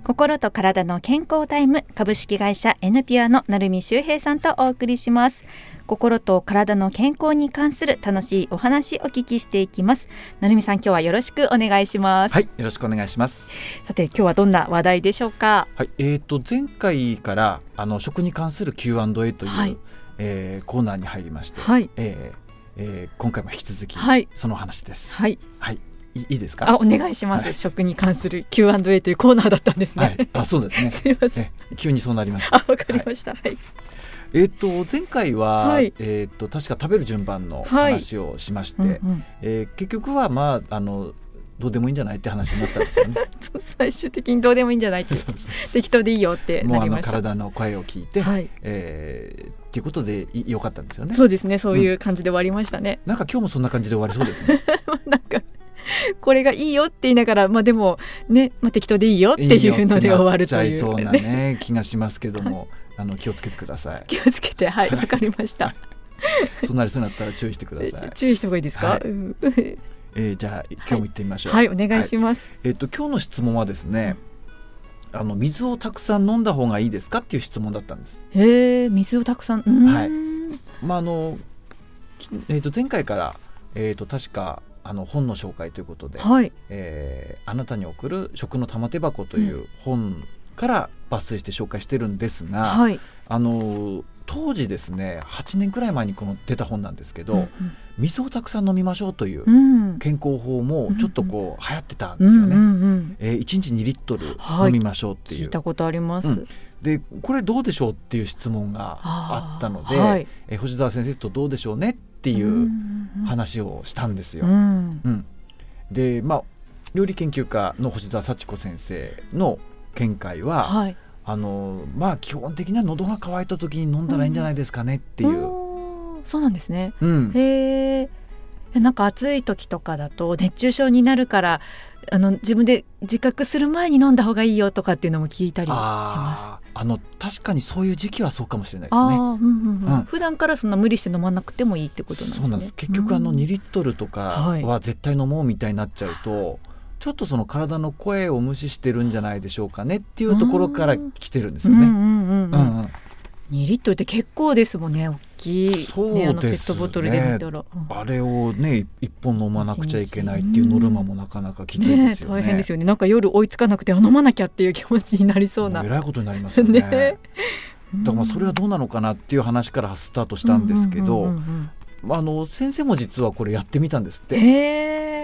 心と体の健康タイム、株式会社 N ピュアの成海修平さんとお送りします。心と体の健康に関する楽しいお話お聞きしていきます。成海さん、今日はよろしくお願いします。 はい、よろしくお願いします。 さて、今日はどんな話題でしょうか？ はい、前回から食に関する Q&A という、 はいコーナーに入りまして、 はい今回も引き続き、 はい、 その話です。 はい、 はい、いいですか？ お願いします、 はい、 食に関する Q&A というコーナーだったんですね。 はい、そうですね。 すいません、 急にそうなりました。 わかりました。はい、 前回は、 はい、 確か食べる順番の話をしまして、結局はどうでもいいんじゃないって話になったんですよね。 最終的にどうでもいいんじゃないって適当でいいよってなりました。 もう体の声を聞いて、はい、っていうことでよかったんですよね。 そうですね、そういう感じで終わりましたね。 なんか今日もそんな感じで終わりそうですね。 なんかこれがいいよって言いながら、でもね、適当でいいよっていうので終わるという、 いいよってなっちゃいそうな、ね、気がしますけども、気をつけてください。 気をつけて、はい、わかりました。 そうなりそうになったら注意してください。 注意した方がいいですか？はい、 じゃあ今日も行ってみましょう。 はい、お願いします。 今日の質問はですね、水をたくさん飲んだ方がいいですかっていう質問だったんです。 水をたくさん、 はい、前回から、確か本の紹介ということで、 はい、 あなたに送る食の玉手箱という本から抜粋して紹介してるんですが、はい、当時ですね、8年くらい前に出た本なんですけど、水をたくさん飲みましょうという健康法もちょっと流行ってたんですよね。1日2リットル飲みましょうっていう、 聞いたことあります。 でこれどうでしょうっていう質問があったので、星沢先生とどうでしょうねっていう話をしたんですよ。で、料理研究家の星沢幸子先生の見解は、はい、基本的には喉が渇いた時に飲んだらいいんじゃないですかねっていう、 そうなんですね。なんか暑い時とかだと熱中症になるから自分で自覚する前に飲んだ方がいいよとかっていうのも聞いたりします。 確かにそういう時期はそうかもしれないですね。 普段からそんな無理して飲まなくてもいいってことなんですね。 そうなんです。結局2リットルとかは絶対飲もうみたいになっちゃうと、ちょっとその体の声を無視してるんじゃないでしょうかねっていうところから来てるんですよね。 2リットルって結構ですもんね。大きい、 そうですね、 ペットボトルで見たら、 あれをね1本飲まなくちゃいけないっていうノルマもなかなかきついですよね。 大変ですよね。なんか夜追いつかなくて飲まなきゃっていう気持ちになりそうな、 えらいことになりますよね。だからそれはどうなのかなっていう話からスタートしたんですけど、先生も実はこれやってみたんですって。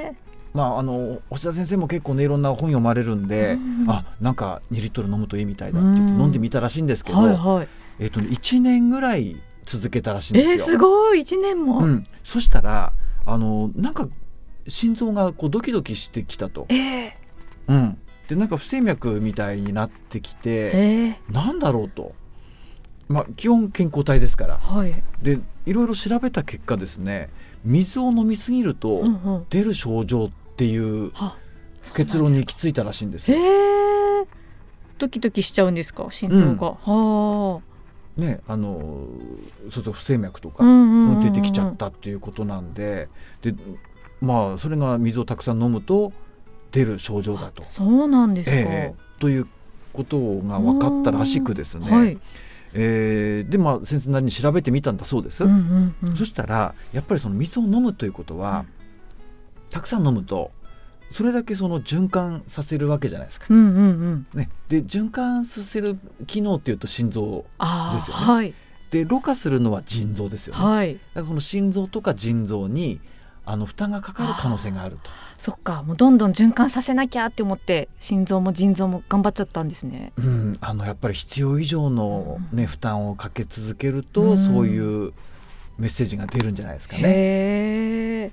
星田先生も結構ねいろんな本読まれるんで、なんか2リットル飲むといいみたいだって言って飲んでみたらしいんですけど、1年ぐらい続けたらしいんですよ。 すごい、1年も。 そしたらなんか心臓がドキドキしてきたと。でなんか不整脈みたいになってきて、なんだろうと、基本健康体ですから、でいろいろ調べた結果ですね、水を飲みすぎると出る症状っていう結論に行き着いたらしいんですよ。 ドキドキしちゃうんですか、心臓が。 ね、そうすると不整脈とか出てきちゃったっていうことなんで、それが水をたくさん飲むと出る症状だと。 そうなんですか。 ということが分かったらしくですね、で先生なりに調べてみたんだそうです。そしたらやっぱりその水を飲むということは、たくさん飲むとそれだけその循環させるわけじゃないですか。で循環させる機能っていうと心臓ですよね。でろ過するのは腎臓ですよね。だからこの心臓とか腎臓に負担がかかる可能性があると。 そっか、もうどんどん循環させなきゃって思って心臓も腎臓も頑張っちゃったんですね。 やっぱり必要以上の、負担をかけ続けると、そういうメッセージが出るんじゃないですかね。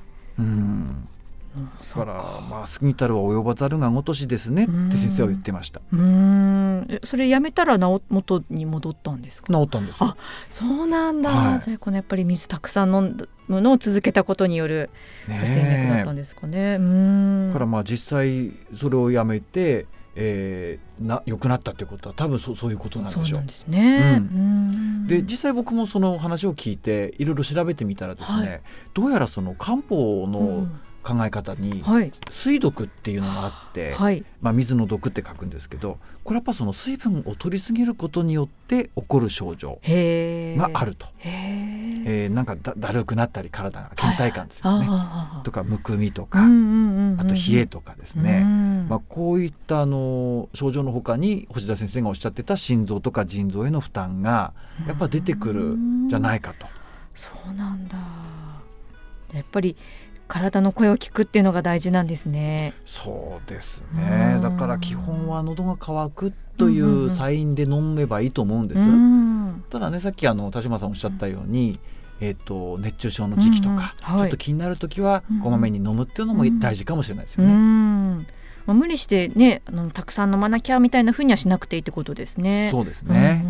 だから過ぎたるは及ばざるがごとしですねって先生は言ってました。 それやめたら元に戻ったんですか？ 治ったんですよ。 そうなんだ。じゃあやっぱり水たくさん飲むのを続けたことによる不整脈だったんですかね。 だから実際それをやめて、良くなったということは多分そういうことなんでしょう。 そうなんですね。 で実際僕もその話を聞いていろいろ調べてみたらですね、どうやらその漢方の考え方に、 はい、 水毒っていうのがあって、はい、水の毒って書くんですけど、これやっぱその水分を取りすぎることによって起こる症状があると。なんかだるくなったり体が倦怠感ですよね、とかむくみとか、あと冷えとかですね、こういった症状の他に星田先生がおっしゃってた心臓とか腎臓への負担がやっぱ出てくるんじゃないかと。 そうなんだ。やっぱり体の声を聞くっていうのが大事なんですね。 そうですね。だから基本は喉が渇くというサインで飲めばいいと思うんです。ただね、さっき田島さんおっしゃったように、熱中症の時期とか、ちょっと気になるときはこまめに飲むっていうのも大事かもしれないですよね。 無理してね、たくさん飲まなきゃみたいな風にはしなくていいってことですね。 そうですね。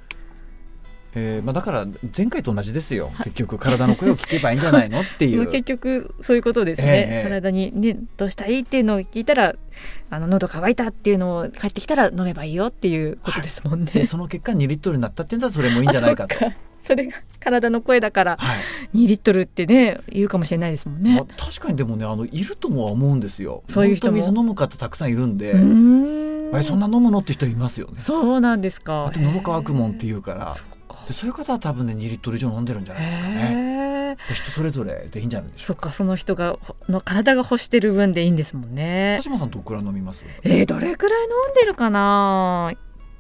だから前回と同じですよ。結局体の声を聞けばいいんじゃないのっていう結局そういうことですね。体に、ね、どうしたいっていうのを聞いたら、喉乾いたっていうのを帰ってきたら飲めばいいよっていうことですもんね。 でその結果2リットルになったっていうんだったらそれもいいんじゃないかと。 それが体の声だから2リットルってね言うかもしれないですもんね。 確かにでもねいるともは思うんですよ。 そういう人も水飲む方たくさんいるんで、そんな飲むのって人いますよね。 そうなんですか。 あと喉乾くもんっていうから、そういう方は多分ね2リットル以上飲んでるんじゃないですかね。人それぞれでいいんじゃないでしょうか。 その人の体が欲してる分でいいんですもんね。 田島さんどれくらい飲みます？ どれくらい飲んでるかな。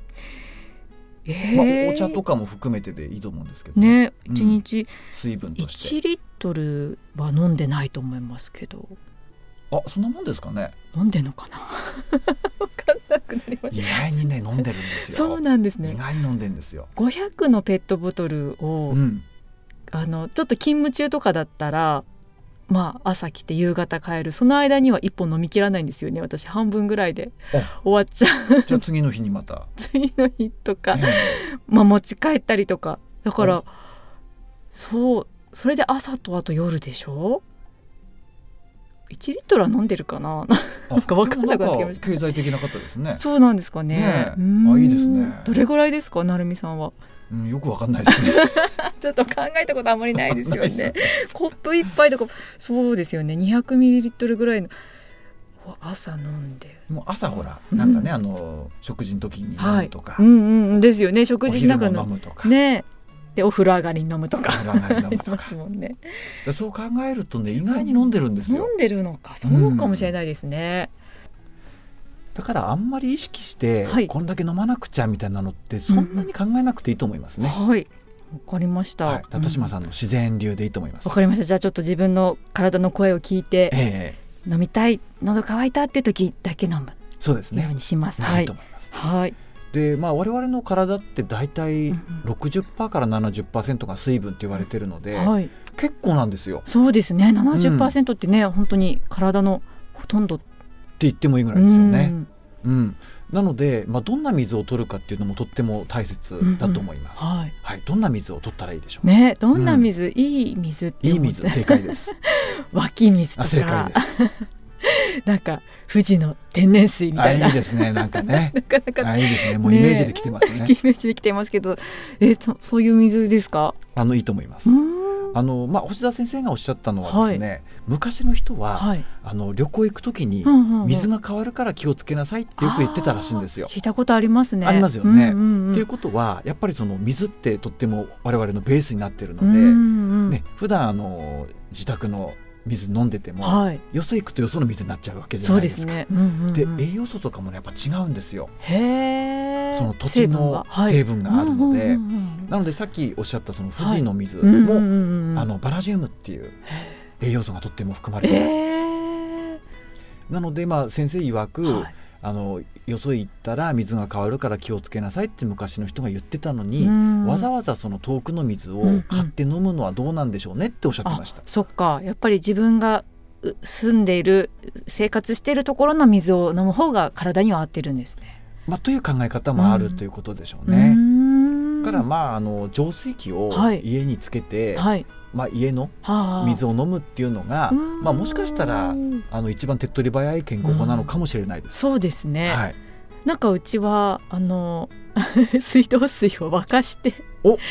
お茶とかも含めてでいいと思うんですけどね。1日水分として 1リットルは飲んでないと思いますけど。 そんなもんですかね。 飲んでんのかな分かんなくなりました。 意外にね飲んでるんですよ。 そうなんですね。 意外に飲んでるんですよ。 500のペットボトルを、ちょっと勤務中とかだったら朝来て夕方帰る、その間には1本飲み切らないんですよね。私半分ぐらいで終わっちゃう。 じゃあ次の日にまた次の日とか、持ち帰ったりとかだから、それで朝とあと夜でしょ。1リットルは飲んでるかな。なんか分かんなくなってきました。 経済的な方ですね。 そうなんですかね。 いいですね。 どれぐらいですか、成美さんは。 よくわかんないですね。 ちょっと考えたことあんまりないですよね。コップ一杯とかそうですよね。200ミリリットルぐらいの朝飲んで。 もう朝ほらなんかね、食事の時に飲むとか、 ですよね。食事しながら飲むとかね。でお風呂上がりに飲むとかますもんね。そう考えるとね、意外に飲んでるんですよ。 飲んでるのか、そうかもしれないですね。 だからあんまり意識して、こんだけ飲まなくちゃみたいなのってそんなに考えなくていいと思いますね。 はい、わかりました。 田島さんの自然流でいいと思います。 わかりました。じゃあちょっと自分の体の声を聞いて、飲みたい、喉乾いたって時だけ飲む。 そうですね。 ようにします。 いいと思います。 はい。 で我々の体ってだいたい 60% から 70% が水分って言われてるので、結構なんですよ。 そうですね。 70% ってね、本当に体のほとんどって言ってもいいぐらいですよね。なので、どんな水を取るかっていうのもとっても大切だと思います。どんな水を取ったらいいでしょうね。どんな水、いい水っていい水、正解です。 湧き水とか正解です。 なんか富士の天然水みたいな。 いいですね。なんかね。なかなかいいですね。もうイメージできてますね。 イメージできてますけど、そういう水ですか？ いいと思います。星田先生がおっしゃったのはですね、昔の人は、旅行行くときに水が変わるから気をつけなさいってよく言ってたらしいんですよ。 聞いたことありますね。 ありますよね。っていうことはやっぱりその水ってとっても我々のベースになっているので、普段自宅の水飲んでても、よそ行くとよその水になっちゃうわけじゃないですか。で栄養素とかも、やっぱ違うんですよ。その土地の成分があるので、なのでさっきおっしゃったその富士の水も、バラジウムっていう栄養素がとっても含まれている。なので先生曰く、よそ行ったら水が変わるから気をつけなさいって昔の人が言ってたのに、わざわざその遠くの水を買って飲むのはどうなんでしょうねっておっしゃってました。 そっか、やっぱり自分が住んでいる生活しているところの水を飲む方が体には合ってるんですね。 という考え方もあるということでしょうね。だから浄水器を家につけて、家の水を飲むっていうのが、もしかしたら一番手っ取り早い健康法なのかもしれないです。 そうですね。なんかうちは水道水を沸かして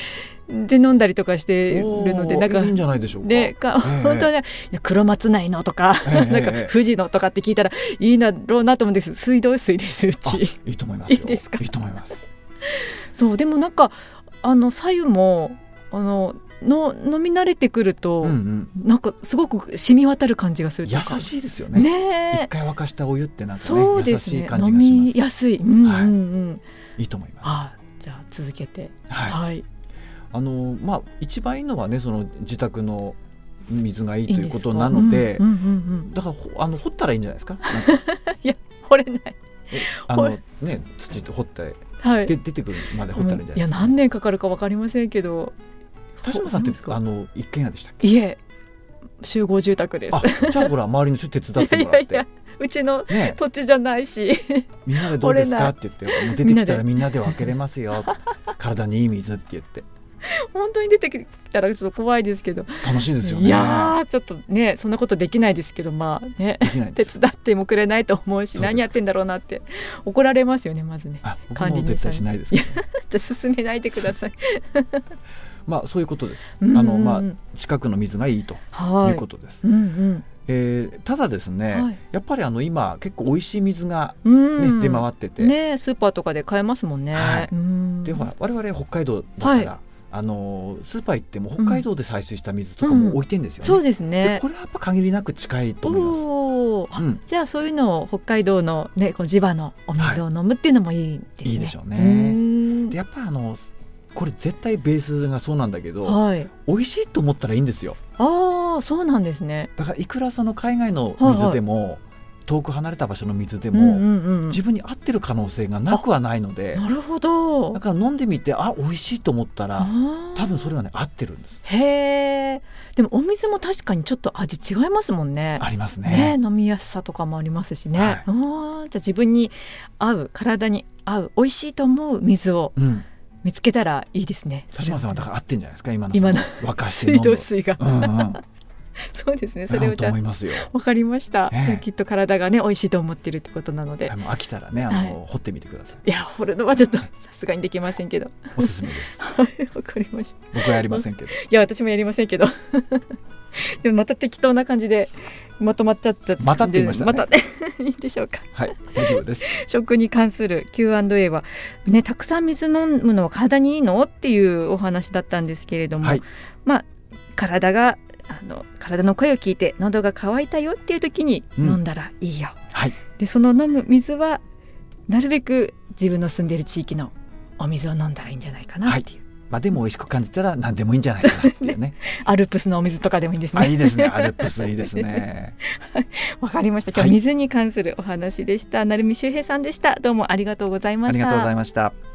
で飲んだりとかしてるので、なんかいいんじゃないでしょうか。 で本当ね、いや黒松内のとか、なんか富士のとかって聞いたらいいだろうなと思うんです。水道水です、うち。 いいと思いますよ。 いいですか。 いいと思います。 そう、でもなんか白湯も飲み慣れてくると、なんかすごく染み渡る感じがするというか、 優しいですよね。一回沸かしたお湯ってなんかね、 そうですね、 優しい感じがします。 飲みやすい。 いいと思います。 じゃあ続けて。 一番いいのはね、その自宅の水がいいということなので、だから掘ったらいいんじゃないですか。 いや、掘れない。 土と掘って、出てくるまで掘ったらいいんじゃないですか。 いや、何年かかるか分かりませんけど。 田島さんって一軒家でしたっけ？ いえ、集合住宅です。 じゃあほら、周りの人手伝ってもらって。 うちの土地じゃないし、 みんなでどうですかって言って、出てきたらみんなで分けれますよ、体にいい水って言って。 本当に出てきたらちょっと怖いですけど、 楽しいですよね。 いやちょっとね、そんなことできないですけど、手伝ってもくれないと思うし、何やってんだろうなって怒られますよね、まずね。 僕も絶対しないですけど。 じゃあ進めないでください。 そういうことです。近くの水がいいということです。ただですね、やっぱり今結構美味しい水が出回ってて、 スーパーとかで買えますもんね。 でほら、我々北海道だから、スーパー行っても北海道で採取した水とかも置いてんですよね。 そうですね。 これはやっぱ限りなく近いと思います。 じゃあそういうのを北海道の地場のお水を飲むっていうのもいいですね。 いいでしょうね。でやっぱこれ絶対ベースがそうなんだけど、美味しいと思ったらいいんですよ。 そうなんですね。 だからいくらその海外の水でも、遠く離れた場所の水でも、自分に合ってる可能性がなくはないので。 なるほど。 だから飲んでみて、美味しいと思ったら多分それはね、合ってるんです。 でもお水も確かにちょっと味違いますもんね。 ありますね。 飲みやすさとかもありますしね。じゃあ自分に合う、体に合う美味しいと思う水を見つけたらいいですね。 田島さんはだから合ってんじゃないですか、今の沸かして水道水が。そうですね。それをじゃあ分かりました。きっと体がね、美味しいと思ってるってことなので、 飽きたらね、掘ってみてください。 いや、掘るのはちょっとさすがにできませんけど、 おすすめです。 わかりました。 僕はやりませんけど。いや、私もやりませんけど。でもまた適当な感じでまとまっちゃったんで、 またって言いましたね。 またいいでしょうか。 はい、大丈夫です。 食に関する Q&A はね、たくさん水飲むのは体にいいのっていうお話だったんですけれども、体の声を聞いて喉が渇いたよっていう時に飲んだらいいよ。でその飲む水はなるべく自分の住んでいる地域のお水を飲んだらいいんじゃないかなっていう。 でも美味しく感じたら何でもいいんじゃないかなっていうね。 アルプスのお水とかでもいいんですね。 いいですね。アルプスいいですね。 わかりました。今日は水に関するお話でした。成海秀平さんでした。どうもありがとうございました。 ありがとうございました。